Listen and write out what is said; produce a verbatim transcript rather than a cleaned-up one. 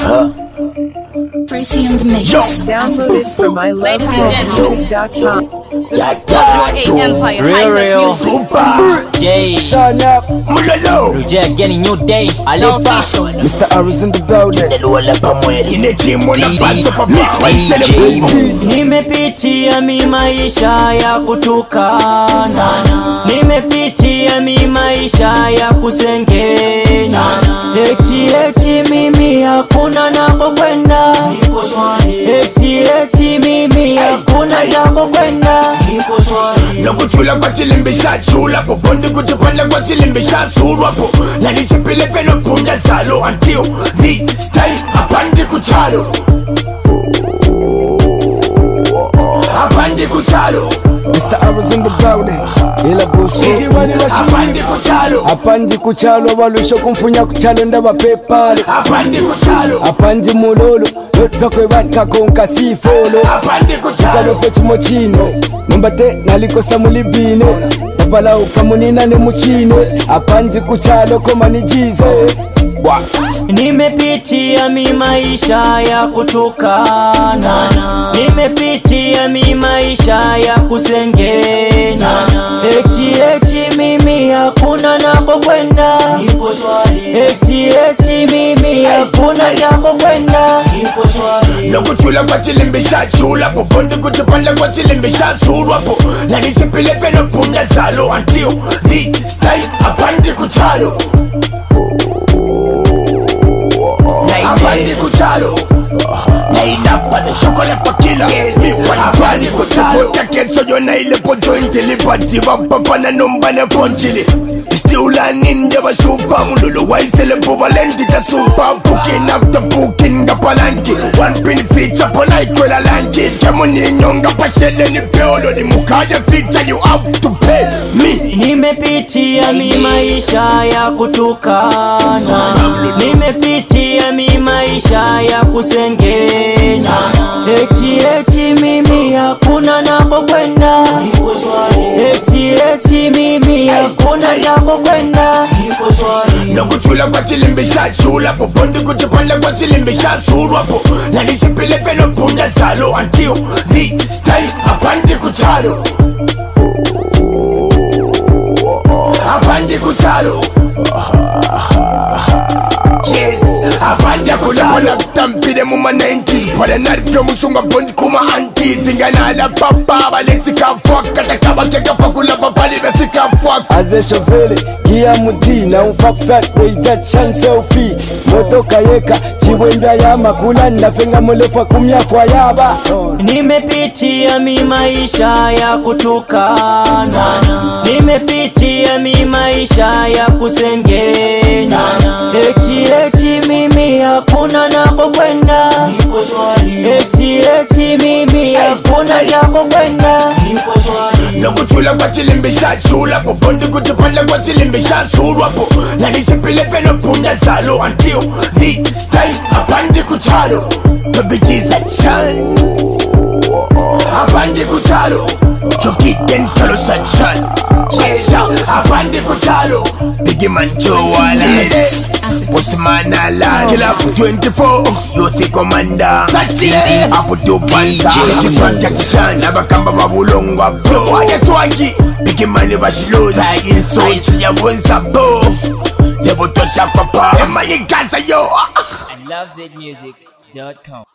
Uh-huh. Tracy on the mix. Yo. Download it from my Ladies and gentlemen, Yeah, this is Joshua A Empire, Real, real. Highness Music. Super. Jay, Shut up. Mulalo. Rujia getting new day. No Alipa, official. Mister Harris in the building. Ndelwala pamwele. Ine timu na paso pa pa. D J. Nimepitia mi maisha ya kutukana, nimepitia mi maisha ya kusengenya, eti eti mimi hakuna nako kwenda, eti eti mimi hakuna nako kwenda. Lokuchula kwa tilimbisha chula po bondi kutupanda kwa tilimbisha surwa po na nisipile feno punda zalo until this time apandi kuchalo apandi kuchalo. Mister Harris in the building. Ila bullshit. Apandi kuchalo. Apandi kuchalo walusho kumfunya kuchalo ndaba pepalo. Apandi kuchalo. Apandi mulolo lotwa kwe batka konka sifolo. Apandi kuchalo. Kalo fechi mochino Numbate naliko samulibine Napala ukamunina ne muchine. Apandi kuchalo koma ni jize. Nimepitia mi maisha ya kutukana, nimepitia mi maisha ya kusengenya, eti eti mimi hakuna nako kwenda, eti eti mimi hakuna nako kwenda. Lokuchula kwa tilimbisha chula po bondi kutupanda kwa tilimbisha surwa po na nisipile feno punda zalo until this time apandi kuchalo. Apandi kuchalo. Nainapa the chocolate pa killer. Apandi kuchalo. Takeso yo na ile po jointi lipati wapapa na numba na ponchili. Stiula ninja wa shupa mululu waisele po valenti ta supa. Pukin after pukin nga palanki. One pin feature po like kwela lanki. Kemo ni nyonga pa shele ni peolo ni mukaya feature you have to pay me. Nimepitia mi maisha ya kutukana, nimepitia mi maisha ya kusengenya, eti eti mimi hakuna nako kwenda, eti eti mimi hakuna nako kwenda. Lokuchula kwa tilimbisha chula po bondi kutupanda kwa tilimbisha surwa po na nisipile feno punda zalo until this time apandi kuchalo. Apandi kuchalo. Yes, apandi kuchalo. Na stampide muma nineties Pada narifyo mushunga bondi kuma anti Zingana la papa baleti kafuaka Takaba keka pakula papali mefika fuaka Aze shovele, gia mutina Ufakfat, way that chance selfie Moto kayeka, chiwenda yama Kula nafenga mulefa kumya kwa yaba. Nimepitia mi maisha ya kutukana, nimepitia mi maisha ya kusengenya, eti eti mimi hakuna nako kwenda, eti eti mimi hakuna nako kwenda. Lokuchula kwa tilimbisha chula po bondi kutupanda kwa tilimbisha surwa po na nisipile feno punda zalo until this time apandi kuchalo. The bitches a chan. Apandi kuchalo. Chokiten talo sa chan. Yes, apandi kuchalo. Biggie man Joe Wallace. Postman Alan. Killer twenty-four. Youth commander. Sachi. Apu do panza. This one Katishan. Abakamba babulongwa. So wade swagi. Biggie man bashilozi. Bagin so ichi ya bonsa bo. Yebo tosha papa. Ema yikaza yo. I love Z music dot com.